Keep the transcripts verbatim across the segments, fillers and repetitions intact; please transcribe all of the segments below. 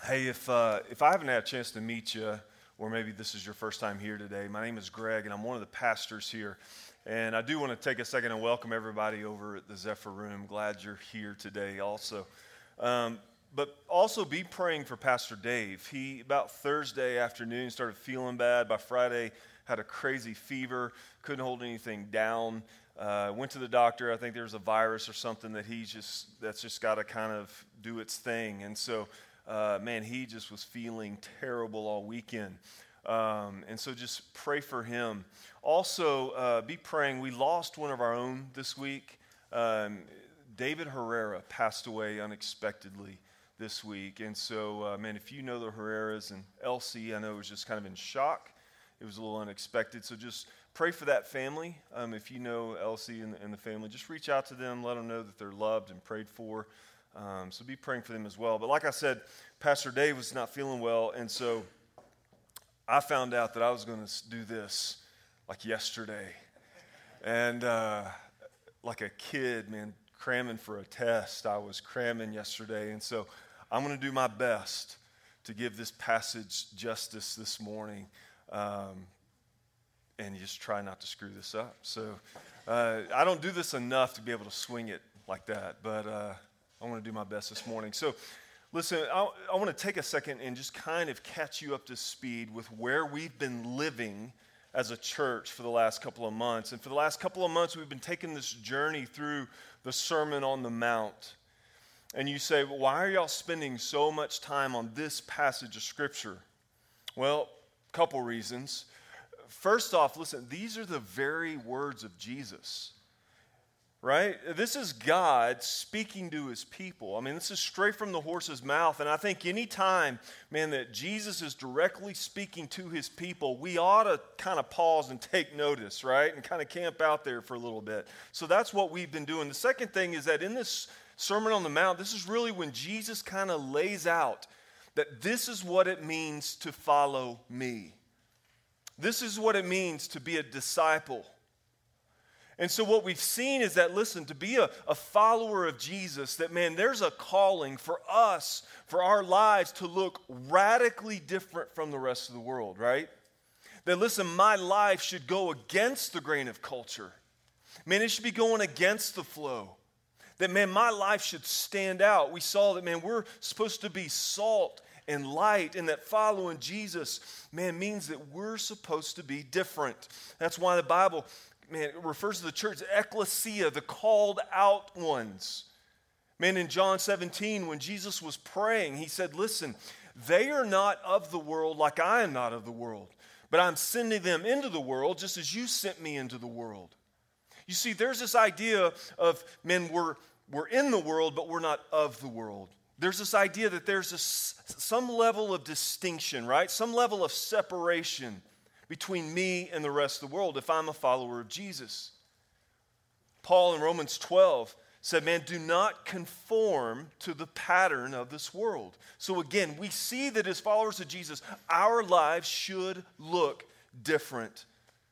Hey, if uh, if I haven't had a chance to meet you, or maybe this is your first time here today, my name is Greg, and I'm one of the pastors here. And I do want to take a second and welcome everybody over at the Zephyr Room. Glad you're here today also. Um, but also be praying for Pastor Dave. He, about Thursday afternoon, started feeling bad. By Friday, had a crazy fever, couldn't hold anything down. Uh, went to the doctor. I think there's a virus or something that he's just, that's just got to kind of do its thing. And so, uh, man, he just was feeling terrible all weekend. Um, and so just pray for him. Also, uh, be praying. We lost one of our own this week. Um, David Herrera passed away unexpectedly this week. And so, uh, man, if you know the Herreras and Elsie, I know it was just kind of in shock. It was a little unexpected. So just pray for that family. Um, if you know Elsie and, and the family, just reach out to them. Let them know that they're loved and prayed for. Um, so be praying for them as well. But like I said, Pastor Dave was not feeling well. And so I found out that I was going to do this like yesterday. And uh, like a kid, man, cramming for a test, I was cramming yesterday. And so I'm going to do my best to give this passage justice this morning. Um, and you just try not to screw this up. So uh, I don't do this enough to be able to swing it like that, but uh, I want to do my best this morning. So listen, I, I want to take a second and just kind of catch you up to speed with where we've been living as a church for the last couple of months. And for the last couple of months, we've been taking this journey through the Sermon on the Mount. And you say, well, why are y'all spending so much time on this passage of Scripture? Well, a couple reasons. First off, listen, these are the very words of Jesus, right? This is God speaking to his people. I mean, this is straight from the horse's mouth. And I think any time, man, that Jesus is directly speaking to his people, we ought to kind of pause and take notice, right? And kind of camp out there for a little bit. So that's what we've been doing. The second thing is that in this Sermon on the Mount, this is really when Jesus kind of lays out that this is what it means to follow me. This is what it means to be a disciple. And so what we've seen is that, listen, to be a, a follower of Jesus, that, man, there's a calling for us, for our lives to look radically different from the rest of the world, right? That, listen, my life should go against the grain of culture. Man, it should be going against the flow. That, man, my life should stand out. We saw that, man, we're supposed to be salt and light, and that following Jesus, man, means that we're supposed to be different. That's why the Bible, man, it refers to the church, ecclesia, the called out ones. Man, in John seventeen, when Jesus was praying, he said, listen, they are not of the world like I am not of the world, but I'm sending them into the world just as you sent me into the world. You see, there's this idea of, man, we're, we're in the world, but we're not of the world. There's this idea that there's a, some level of distinction, right? Some level of separation between me and the rest of the world if I'm a follower of Jesus. Paul in Romans twelve said, man, do not conform to the pattern of this world. So again, we see that as followers of Jesus, our lives should look different.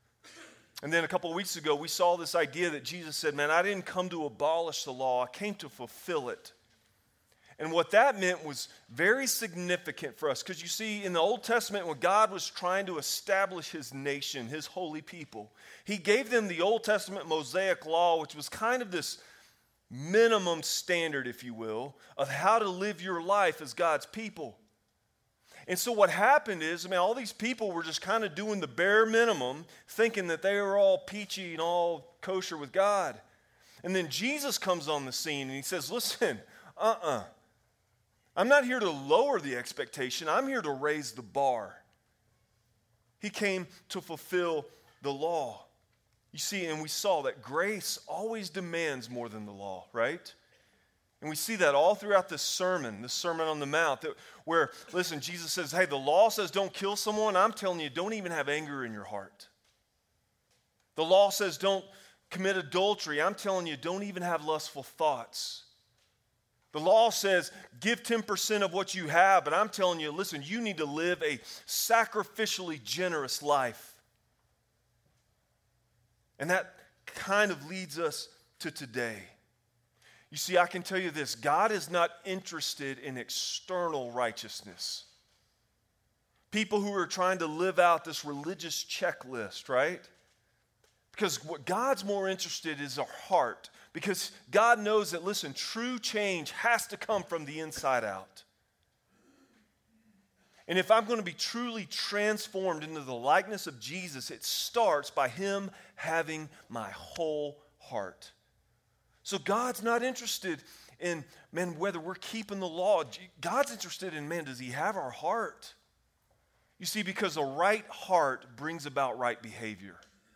And then a couple of weeks ago, we saw this idea that Jesus said, man, I didn't come to abolish the law, I came to fulfill it. And what that meant was very significant for us. Because you see, in the Old Testament, when God was trying to establish his nation, his holy people, he gave them the Old Testament Mosaic law, which was kind of this minimum standard, if you will, of how to live your life as God's people. And so what happened is, I mean, all these people were just kind of doing the bare minimum, thinking that they were all peachy and all kosher with God. And then Jesus comes on the scene and he says, listen, uh-uh. I'm not here to lower the expectation. I'm here to raise the bar. He came to fulfill the law. You see, and we saw that grace always demands more than the law, right? And we see that all throughout this sermon, this Sermon on the Mount, that where, listen, Jesus says, hey, the law says don't kill someone. I'm telling you, don't even have anger in your heart. The law says don't commit adultery. I'm telling you, don't even have lustful thoughts. The law says give ten percent of what you have, but I'm telling you, listen, you need to live a sacrificially generous life. And that kind of leads us to today. You see, I can tell you this, God is not interested in external righteousness. People who are trying to live out this religious checklist, right? Because what God's more interested in is our heart. Because God knows that, listen, true change has to come from the inside out. And if I'm going to be truly transformed into the likeness of Jesus, it starts by Him having my whole heart. So God's not interested in, man, whether we're keeping the law. God's interested in, man, does He have our heart? You see, because a right heart brings about right behavior.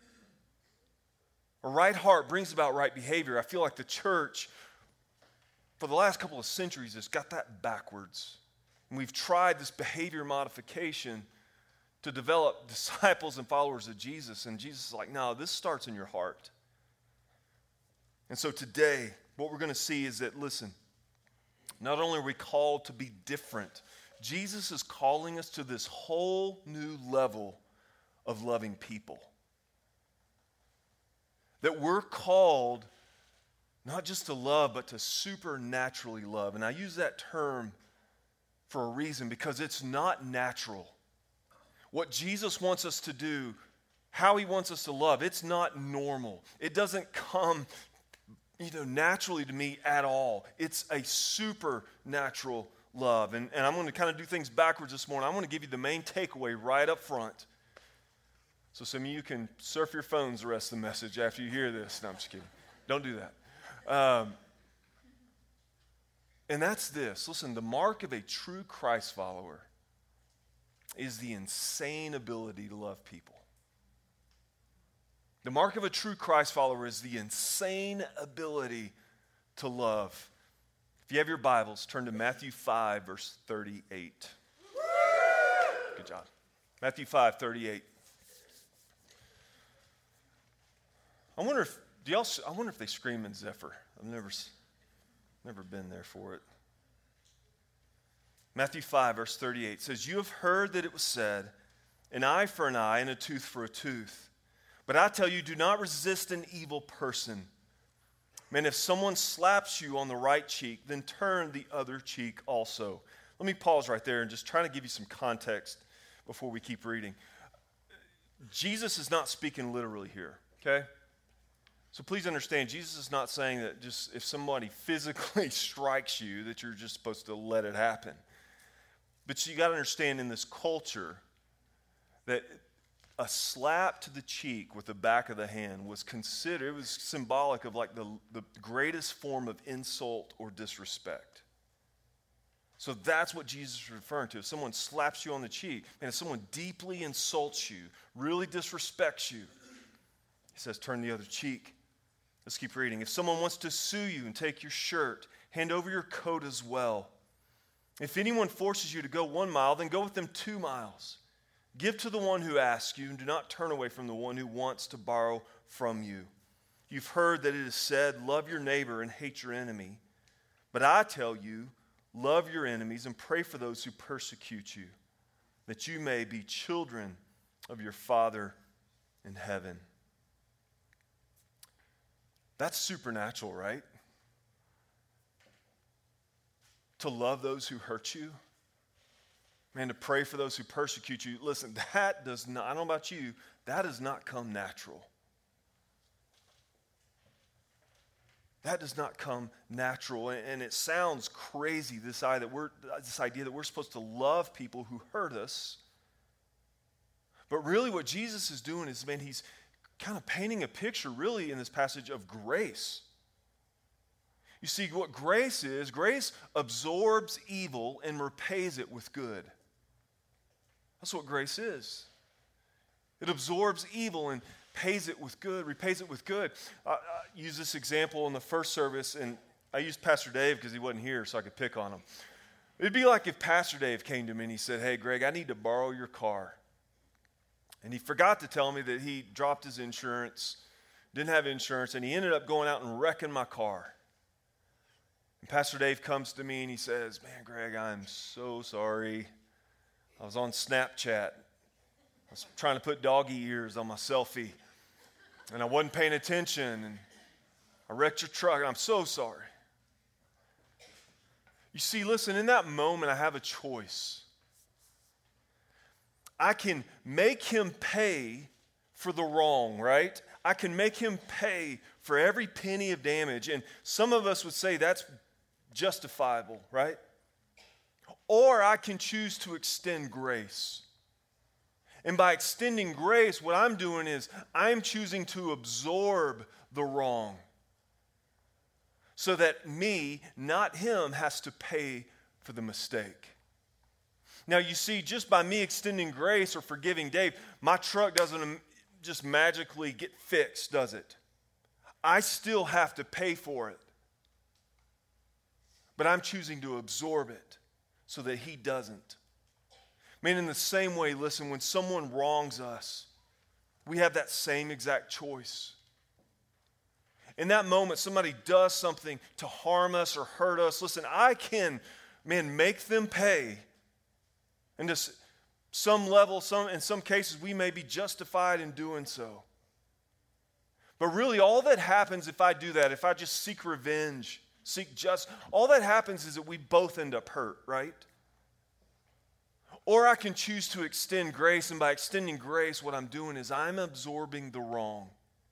A right heart brings about right behavior. I feel like the church, for the last couple of centuries, has got that backwards. And we've tried this behavior modification to develop disciples and followers of Jesus. And Jesus is like, no, this starts in your heart. And so today, what we're going to see is that, listen, not only are we called to be different, Jesus is calling us to this whole new level of loving people. That we're called not just to love, but to supernaturally love. And I use that term for a reason, because it's not natural. What Jesus wants us to do, how He wants us to love, it's not normal. It doesn't come, you know, naturally to me at all. It's a supernatural love. And, and I'm going to kind of do things backwards this morning. I'm going to give you the main takeaway right up front. So some of you can surf your phones the rest of the message after you hear this. No, I'm just kidding. Don't do that. Um, and that's this. Listen, the mark of a true Christ follower is the insane ability to love people. The mark of a true Christ follower is the insane ability to love. If you have your Bibles, turn to Matthew five, verse thirty-eight. Good job. Matthew five, thirty-eight. I wonder if do y'all. I wonder if they scream in Zephyr. I've never, never been there for it. Matthew five, verse thirty-eight says, "You have heard that it was said, an eye for an eye and a tooth for a tooth. But I tell you, do not resist an evil person. Man, if someone slaps you on the right cheek, then turn the other cheek also." Let me pause right there and just try to give you some context before we keep reading. Jesus is not speaking literally here, okay? So please understand, Jesus is not saying that just if somebody physically strikes you that you're just supposed to let it happen. But you got to understand, in this culture that a slap to the cheek with the back of the hand was considered, it was symbolic of like the, the greatest form of insult or disrespect. So that's what Jesus is referring to. If someone slaps you on the cheek, and if someone deeply insults you, really disrespects you, He says, turn the other cheek. Let's keep reading. If someone wants to sue you and take your shirt, hand over your coat as well. If anyone forces you to go one mile, then go with them two miles. Give to the one who asks you, and do not turn away from the one who wants to borrow from you. You've heard that it is said, love your neighbor and hate your enemy. But I tell you, love your enemies and pray for those who persecute you, that you may be children of your Father in heaven. That's supernatural, right? To love those who hurt you. Man, to pray for those who persecute you. Listen, that does not, I don't know about you, that does not come natural. That does not come natural. And, and it sounds crazy, this idea, that we're, this idea that we're supposed to love people who hurt us. But really what Jesus is doing is, man, He's kind of painting a picture really in this passage of grace. You see, what grace is, grace absorbs evil and repays it with good. That's what grace is. It absorbs evil and pays it with good, repays it with good. I, I used this example in the first service, and I used Pastor Dave because he wasn't here so I could pick on him. It'd be like if Pastor Dave came to me and he said, hey, Greg, I need to borrow your car. And he forgot to tell me that he dropped his insurance, didn't have insurance, and he ended up going out and wrecking my car. And Pastor Dave comes to me and he says, man, Greg, I'm so sorry. I was on Snapchat. I was trying to put doggy ears on my selfie, and I wasn't paying attention, and I wrecked your truck, and I'm so sorry. You see, listen, in that moment, I have a choice. I can make him pay for the wrong, right? I can make him pay for every penny of damage. And some of us would say that's justifiable, right? Or I can choose to extend grace. And by extending grace, what I'm doing is I'm choosing to absorb the wrong so that me, not him, has to pay for the mistake. Now, you see, just by me extending grace or forgiving Dave, my truck doesn't just magically get fixed, does it? I still have to pay for it. But I'm choosing to absorb it so that he doesn't. Man, in the same way, listen, when someone wrongs us, we have that same exact choice. In that moment, somebody does something to harm us or hurt us. Listen, I can, man, make them pay. And to some level, some, in some cases, we may be justified in doing so. But really, all that happens if I do that, if I just seek revenge, seek justice, all that happens is that we both end up hurt, right? Or I can choose to extend grace, and by extending grace, what I'm doing is I'm absorbing the wrong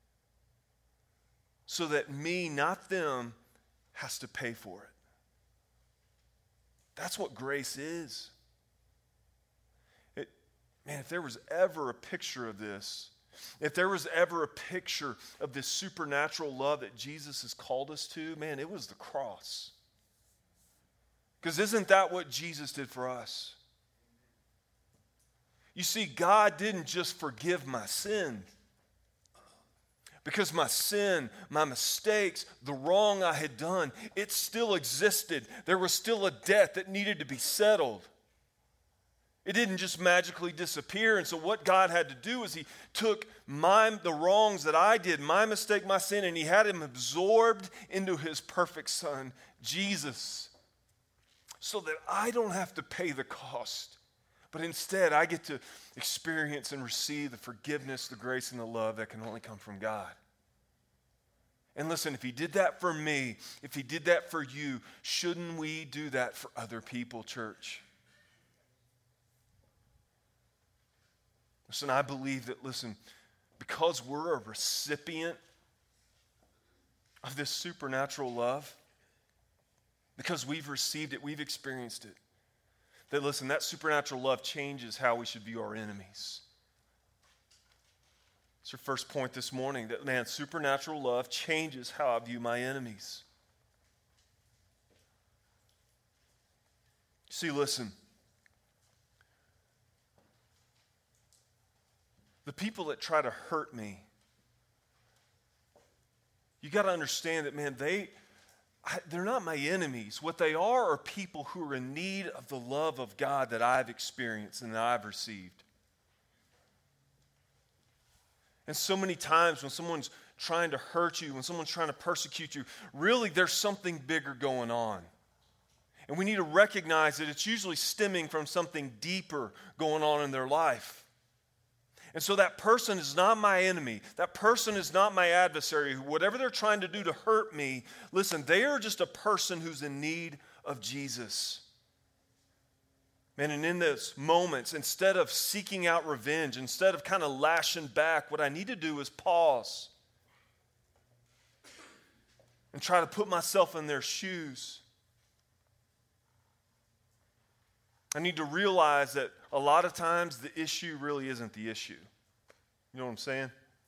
so that me, not them, has to pay for it. That's what grace is. It, man, if there was ever a picture of this, if there was ever a picture of this supernatural love that Jesus has called us to, man, it was the cross. Because isn't that what Jesus did for us? You see, God didn't just forgive my sin. Because my sin, my mistakes, the wrong I had done, it still existed. There was still a debt that needed to be settled. It didn't just magically disappear. And so what God had to do is he took my, the wrongs that I did, my mistake, my sin, and he had him absorbed into his perfect son, Jesus, so that I don't have to pay the cost. But instead, I get to experience and receive the forgiveness, the grace, and the love that can only come from God. And listen, if he did that for me, if he did that for you, shouldn't we do that for other people, church? Listen, I believe that, listen, because we're a recipient of this supernatural love, because we've received it, we've experienced it, that, listen, that supernatural love changes how we should view our enemies. It's your first point this morning, that, man, supernatural love changes how I view my enemies. See, listen, the people that try to hurt me, you got to understand that, man, they... I, they're not my enemies. What they are are people who are in need of the love of God that I've experienced and that I've received. And so many times when someone's trying to hurt you, when someone's trying to persecute you, really there's something bigger going on. And we need to recognize that it's usually stemming from something deeper going on in their life. And so that person is not my enemy. That person is not my adversary. Whatever they're trying to do to hurt me, listen, they are just a person who's in need of Jesus. Man, and in those moments, instead of seeking out revenge, instead of kind of lashing back, what I need to do is pause and try to put myself in their shoes. I need to realize that a lot of times the issue really isn't the issue. You know what I'm saying?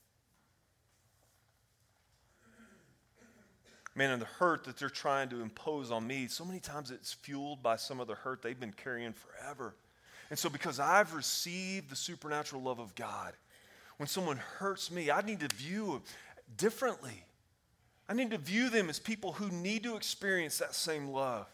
Man, and the hurt that they're trying to impose on me, so many times it's fueled by some of the hurt they've been carrying forever. And so because I've received the supernatural love of God, when someone hurts me, I need to view them differently. I need to view them as people who need to experience that same love.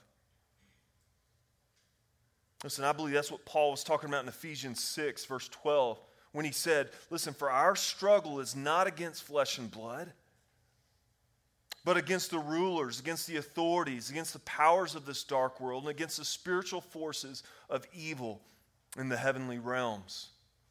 Listen, I believe that's what Paul was talking about in Ephesians six, verse twelve, when he said, listen, for our struggle is not against flesh and blood, but against the rulers, against the authorities, against the powers of this dark world, and against the spiritual forces of evil in the heavenly realms.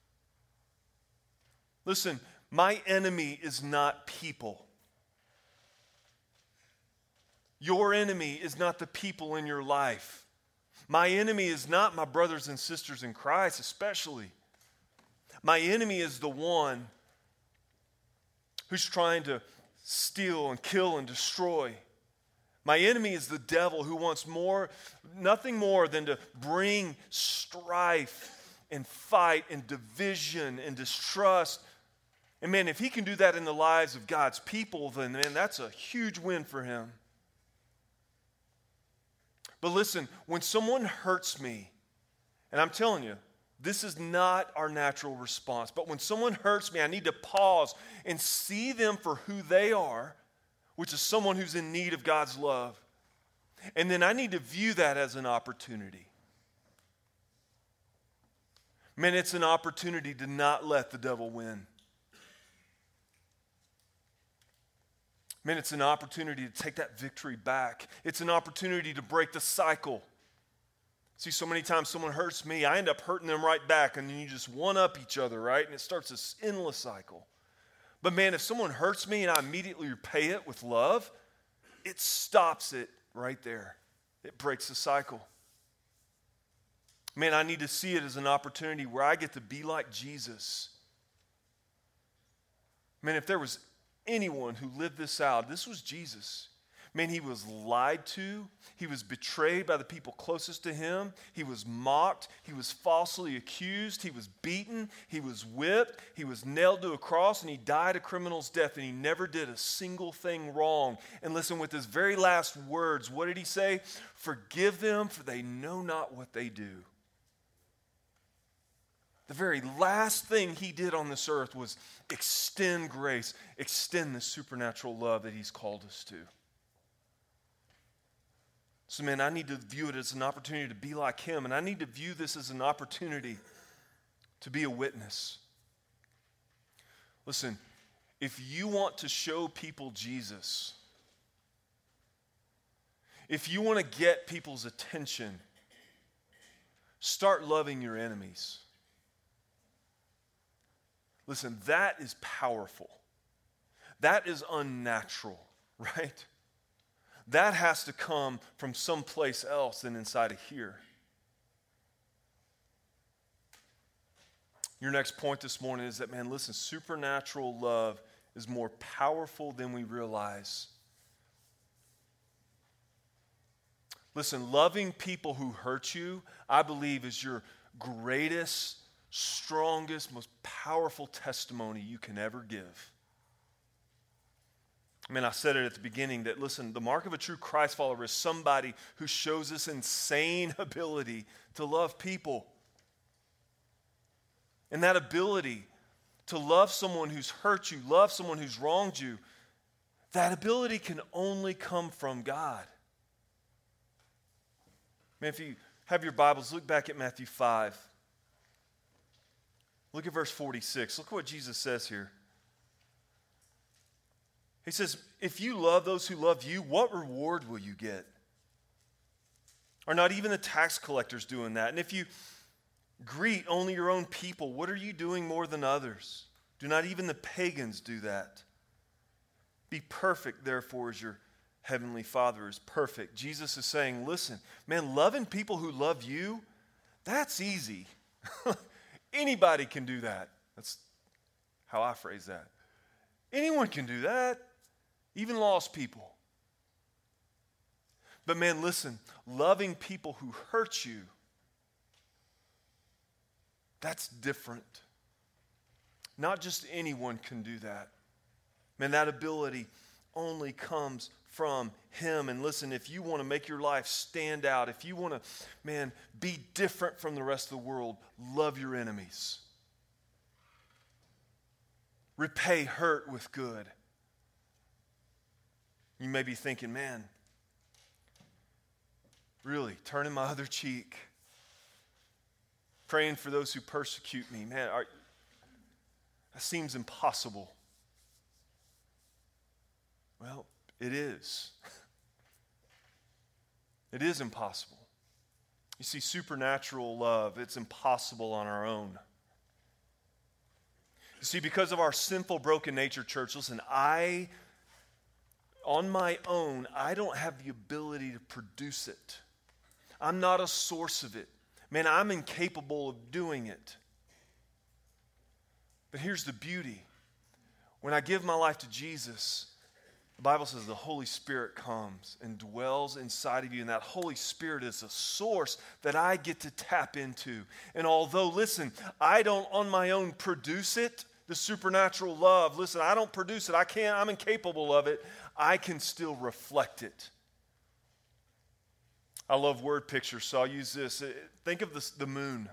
Listen, my enemy is not people. Your enemy is not the people in your life. My enemy is not my brothers and sisters in Christ, especially. My enemy is the one who's trying to steal and kill and destroy. My enemy is the devil who wants more, nothing more than to bring strife and fight and division and distrust. And man, if he can do that in the lives of God's people, then man, that's a huge win for him. But listen, when someone hurts me, and I'm telling you, this is not our natural response, but when someone hurts me, I need to pause and see them for who they are, which is someone who's in need of God's love. And then I need to view that as an opportunity. Man, it's an opportunity to not let the devil win. Man, it's an opportunity to take that victory back. It's an opportunity to break the cycle. See, so many times someone hurts me, I end up hurting them right back, and then you just one-up each other, right? And it starts this endless cycle. But man, if someone hurts me and I immediately repay it with love, it stops it right there. It breaks the cycle. Man, I need to see it as an opportunity where I get to be like Jesus. Man, if there was anyone who lived this out, this was Jesus. Man, he was lied to. He was betrayed by the people closest to him. He was mocked. He was falsely accused. He was beaten. He was whipped. He was nailed to a cross, and he died a criminal's death, and he never did a single thing wrong. And listen, with his very last words, what did he say? Forgive them, for they know not what they do. The very last thing he did on this earth was extend grace, extend the supernatural love that he's called us to. So, man, I need to view it as an opportunity to be like him, and I need to view this as an opportunity to be a witness. Listen, if you want to show people Jesus, if you want to get people's attention, start loving your enemies. Listen, that is powerful. That is unnatural, right? That has to come from someplace else than inside of here. Your next point this morning is that, man, listen, supernatural love is more powerful than we realize. Listen, loving people who hurt you, I believe, is your greatest, strongest, most powerful testimony you can ever give. I mean, I said it at the beginning that, listen, the mark of a true Christ follower is somebody who shows this insane ability to love people. And that ability to love someone who's hurt you, love someone who's wronged you, that ability can only come from God. Man, if you have your Bibles, look back at Matthew five. Look at verse forty-six. Look what Jesus says here. He says, if you love those who love you, what reward will you get? Are not even the tax collectors doing that? And if you greet only your own people, what are you doing more than others? Do not even the pagans do that? Be perfect, therefore, as your heavenly Father is perfect. Jesus is saying, listen, man, loving people who love you, that's easy. Anybody can do that. That's how I phrase that. Anyone can do that, even lost people. But man, listen, loving people who hurt you, that's different. Not just anyone can do that. Man, that ability only comes from him. And listen, if you want to make your life stand out, if you want to, man, be different from the rest of the world, love your enemies. Repay hurt with good. You may be thinking, man, really, turning my other cheek, praying for those who persecute me, man, are, that seems impossible. Well, it is. It is impossible. You see, supernatural love, it's impossible on our own. You see, because of our sinful, broken nature, church, listen, I, on my own, I don't have the ability to produce it. I'm not a source of it. Man, I'm incapable of doing it. But here's the beauty. When I give my life to Jesus, the Bible says the Holy Spirit comes and dwells inside of you, and that Holy Spirit is a source that I get to tap into. And although, listen, I don't on my own produce it, the supernatural love, listen, I don't produce it, I can't, I'm incapable of it, I can still reflect it. I love word pictures, so I'll use this. Think of this, the moon.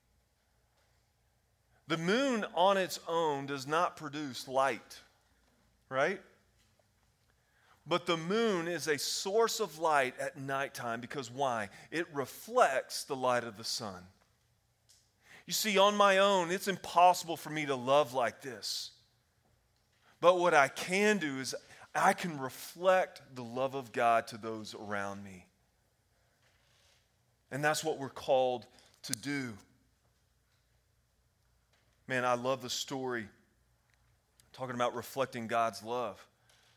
The moon on its own does not produce light, right? But the moon is a source of light at nighttime because why? It reflects the light of the sun. You see, on my own, it's impossible for me to love like this. But what I can do is I can reflect the love of God to those around me. And that's what we're called to do. Man, I love the story talking about reflecting God's love,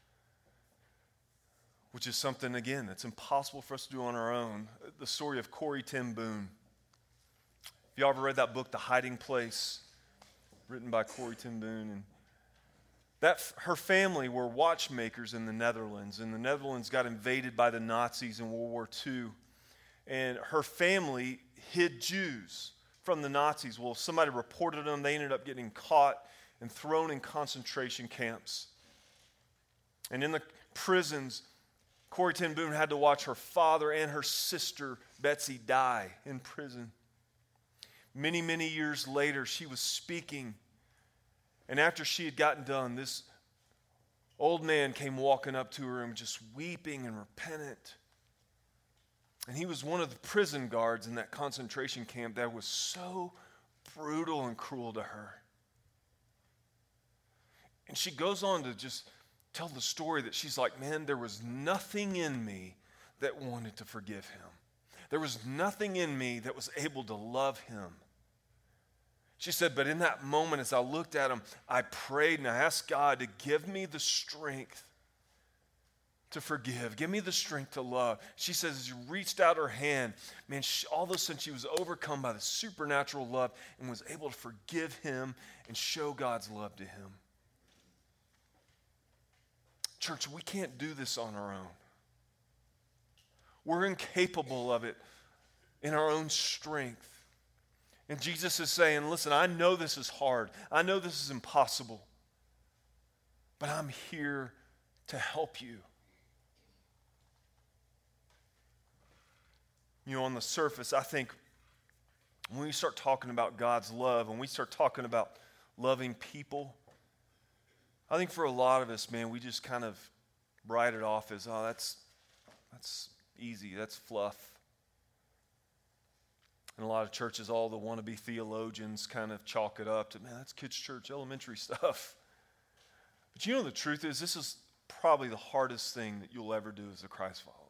which is something, again, that's impossible for us to do on our own. The story of Corrie ten Boom. Have you ever read that book, The Hiding Place, written by Corrie ten Boom? And that her family were watchmakers in the Netherlands, and the Netherlands got invaded by the Nazis in World War Two. And her family hid Jews from the Nazis. Well, somebody reported them. They ended up getting caught and thrown in concentration camps. And in the prisons, Corrie ten Boom had to watch her father and her sister, Betsy, die in prison. Many, many years later, she was speaking. And after she had gotten done, this old man came walking up to her and just weeping and repentant. And he was one of the prison guards in that concentration camp that was so brutal and cruel to her. And she goes on to just tell the story that she's like, man, there was nothing in me that wanted to forgive him. There was nothing in me that was able to love him. She said, but in that moment, as I looked at him, I prayed and I asked God to give me the strength to forgive. Give me the strength to love. She says, as she reached out her hand, man, she, all of a sudden she was overcome by the supernatural love and was able to forgive him and show God's love to him. Church, we can't do this on our own. We're incapable of it in our own strength. And Jesus is saying, listen, I know this is hard. I know this is impossible. But I'm here to help you. You know, on the surface, I think when we start talking about God's love, when we start talking about loving people, I think for a lot of us, man, we just kind of write it off as, oh, that's that's easy, that's fluff. And a lot of churches, all the wannabe theologians kind of chalk it up to, man, that's kids' church, elementary stuff. But you know the truth is, this is probably the hardest thing that you'll ever do as a Christ follower.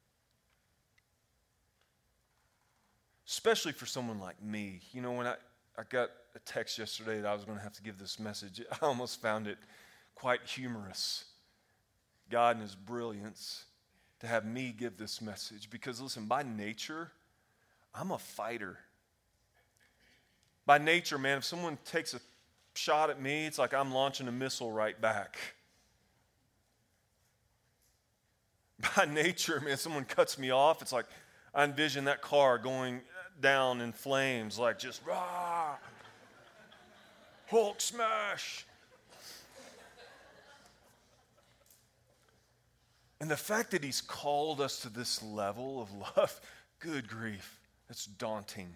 Especially for someone like me. You know, when I, I got a text yesterday that I was going to have to give this message, I almost found it quite humorous. God in his brilliance to have me give this message. Because listen, by nature, I'm a fighter. By nature, man, if someone takes a shot at me, it's like I'm launching a missile right back. By nature, man, someone cuts me off, it's like I envision that car going down in flames, like just rah, Hulk smash. And the fact that he's called us to this level of love, good grief, it's daunting.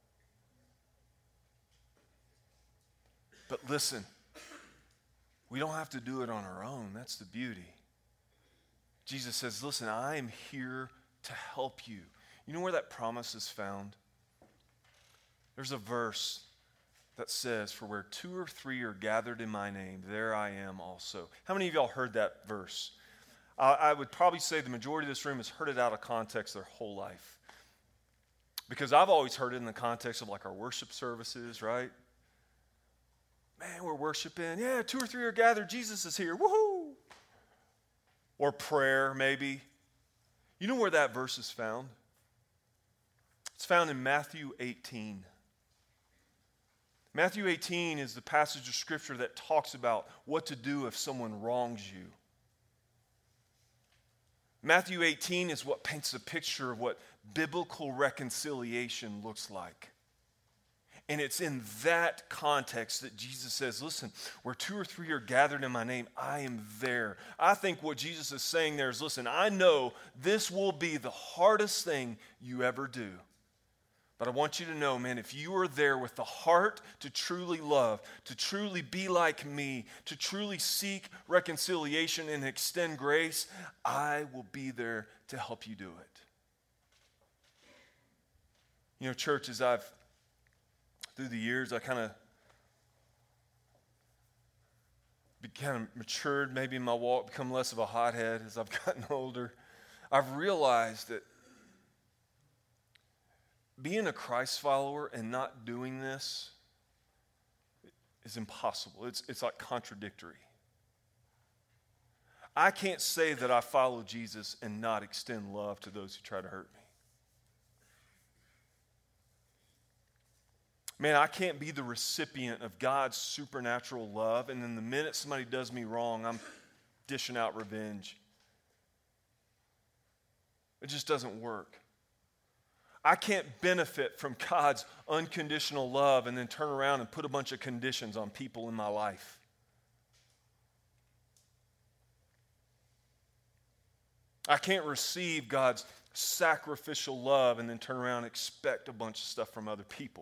But listen, we don't have to do it on our own. That's the beauty. Jesus says, listen, I am here to help you. You know where that promise is found? There's a verse that says, for where two or three are gathered in my name, there I am also. How many of y'all heard that verse? Uh, I would probably say the majority of this room has heard it out of context their whole life. Because I've always heard it in the context of like our worship services, right? Man, we're worshiping. Yeah, two or three are gathered. Jesus is here. Woohoo! or prayer maybe. You know where that verse is found? It's found in Matthew eighteen. Matthew eighteen is the passage of Scripture that talks about what to do if someone wrongs you. Matthew eighteen is what paints a picture of what biblical reconciliation looks like. And it's in that context that Jesus says, listen, where two or three are gathered in my name, I am there. I think what Jesus is saying there is, listen, I know this will be the hardest thing you ever do. But I want you to know, man, if you are there with the heart to truly love, to truly be like me, to truly seek reconciliation and extend grace, I will be there to help you do it. You know, church, as I've, through the years, I kind of kind of matured maybe in my walk, become less of a hothead as I've gotten older. I've realized that being a Christ follower and not doing this is impossible. It's, it's like contradictory. I can't say that I follow Jesus and not extend love to those who try to hurt me. Man, I can't be the recipient of God's supernatural love, and then the minute somebody does me wrong, I'm dishing out revenge. It just doesn't work. I can't benefit from God's unconditional love and then turn around and put a bunch of conditions on people in my life. I can't receive God's sacrificial love and then turn around and expect a bunch of stuff from other people.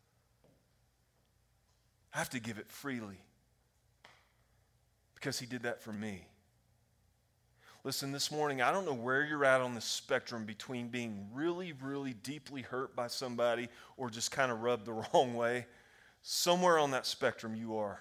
I have to give it freely because he did that for me. Listen, this morning, I don't know where you're at on the spectrum between being really, really deeply hurt by somebody or just kind of rubbed the wrong way. Somewhere on that spectrum you are.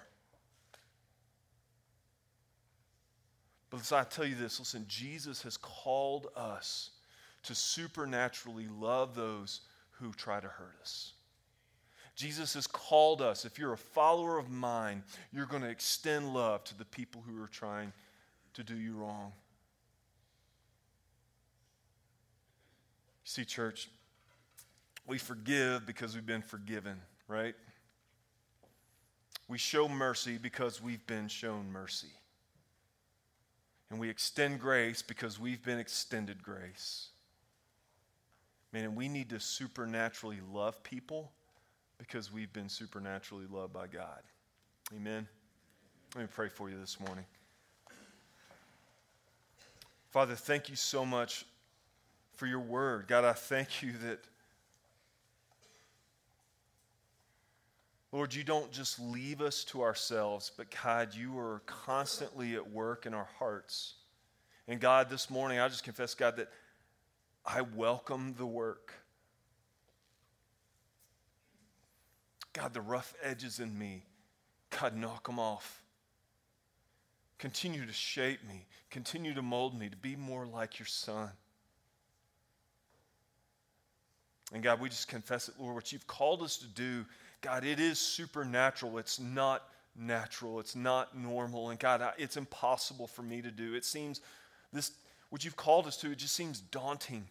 But listen, I tell you this, listen, Jesus has called us to supernaturally love those who try to hurt us. Jesus has called us, if you're a follower of mine, you're going to extend love to the people who are trying to do you wrong. See, church, we forgive because we've been forgiven, right? We show mercy because we've been shown mercy. And we extend grace because we've been extended grace. Man, and we need to supernaturally love people because we've been supernaturally loved by God. Amen? Let me pray for you this morning. Father, thank you so much for your word. God, I thank you that, Lord, you don't just leave us to ourselves, but God, you are constantly at work in our hearts. And God, this morning, I just confess, God, that I welcome the work. God, the rough edges in me, God, knock them off. Continue to shape me. Continue to mold me to be more like your Son. And God, we just confess it, Lord, what you've called us to do, God, it is supernatural. It's not natural. It's not normal. And God, I, it's impossible for me to do. It seems, this, what you've called us to, it just seems daunting.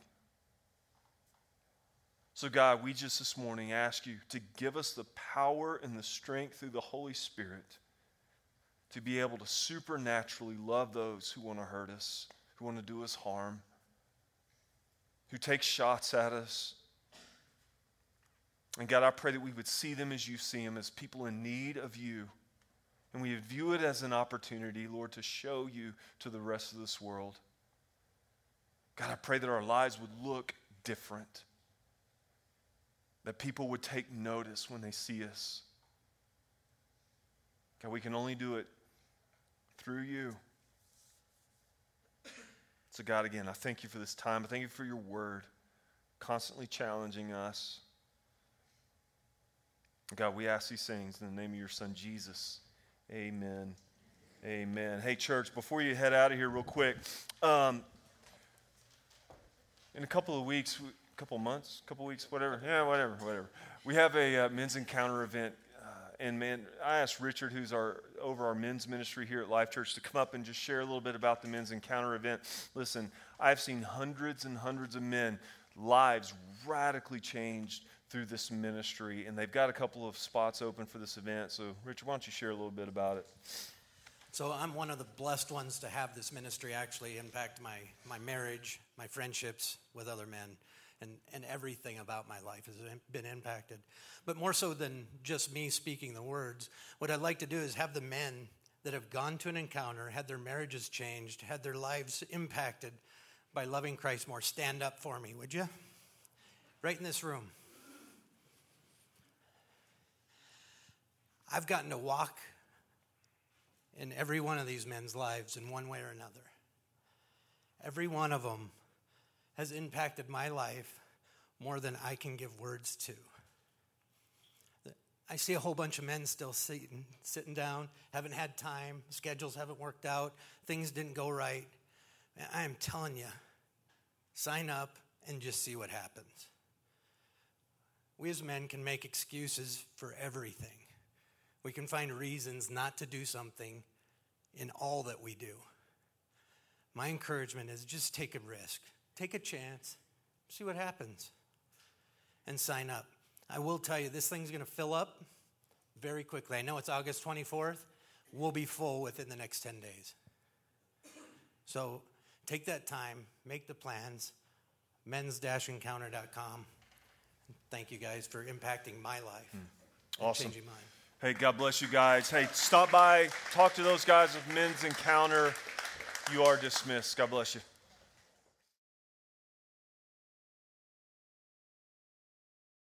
So God, we just this morning ask you to give us the power and the strength through the Holy Spirit to be able to supernaturally love those who want to hurt us, who want to do us harm, who take shots at us. And God, I pray that we would see them as you see them, as people in need of you. And we would view it as an opportunity, Lord, to show you to the rest of this world. God, I pray that our lives would look different. That people would take notice when they see us. God, we can only do it through you. So God, again, I thank you for this time. I thank you for your word, constantly challenging us. God, we ask these things in the name of your Son, Jesus. Amen. Amen. Hey, church, before you head out of here real quick, um, in a couple of weeks, couple months, couple weeks, whatever. Yeah, whatever, whatever. We have a uh, men's encounter event uh, and man, I asked Richard, who's our over our men's ministry here at Life Church, to come up and just share a little bit about the Men's Encounter event. Listen, I've seen hundreds and hundreds of men, lives radically changed through this ministry, and they've got a couple of spots open for this event. So, Richard, why don't you share a little bit about it? So I'm one of the blessed ones to have this ministry actually impact my, my marriage, my friendships with other men, and, and everything about my life has been impacted. But more so than just me speaking the words, what I'd like to do is have the men that have gone to an encounter, had their marriages changed, had their lives impacted by loving Christ more, stand up for me, would you? Right in this room. I've gotten to walk in every one of these men's lives in one way or another. Every one of them has impacted my life more than I can give words to. I see a whole bunch of men still sitting, sitting down, haven't had time, schedules haven't worked out, things didn't go right. I am telling you, sign up and just see what happens. We as men can make excuses for everything. We can find reasons not to do something in all that we do. My encouragement is just take a risk. Take a chance. See what happens. And sign up. I will tell you, this thing's going to fill up very quickly. I know it's August twenty-fourth. We'll be full within the next ten days. So take that time. Make the plans. men's dash encounter dot com. Thank you guys for impacting my life. Hmm. Awesome. And changing mine. Hey, God bless you guys. Hey, stop by, talk to those guys with Men's Encounter. You are dismissed. God bless you.